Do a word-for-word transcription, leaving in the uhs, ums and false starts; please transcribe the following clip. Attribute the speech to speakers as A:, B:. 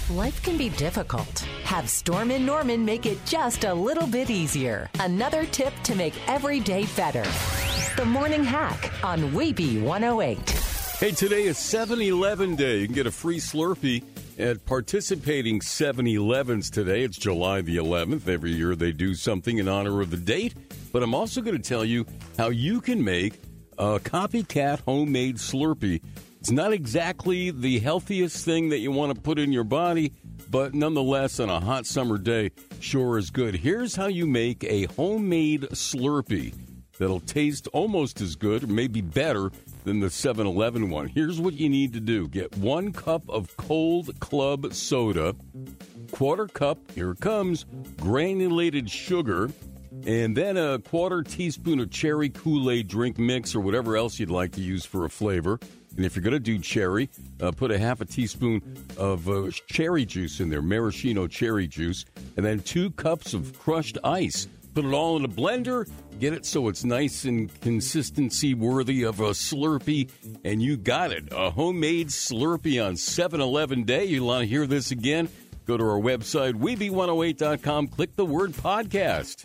A: Life can be difficult. Have Storm and Norman make it just a little bit easier. Another tip to make every day better. The Morning Hack on W B one oh eight.
B: Hey, today is seven eleven Day. You can get a free Slurpee at participating seven elevens today. It's July the eleventh. Every year they do something in honor of the date. But I'm also going to tell you how you can make a copycat homemade Slurpee. It's not exactly the healthiest thing that you want to put in your body, but nonetheless, on a hot summer day, sure is good. Here's how you make a homemade Slurpee that'll taste almost as good, or maybe better, than the seven eleven one. Here's what you need to do. Get one cup of cold club soda, quarter cup, here it comes, granulated sugar, and then a quarter teaspoon of cherry Kool-Aid drink mix or whatever else you'd like to use for a flavor. And if you're going to do cherry, uh, put a half a teaspoon of uh, cherry juice in there, maraschino cherry juice, and then two cups of crushed ice. Put it all in a blender, get it so it's nice and consistency worthy of a Slurpee, and you got it. A homemade Slurpee on seven eleven Day. You want to hear this again? Go to our website, W B one oh eight dot com, click the word podcast.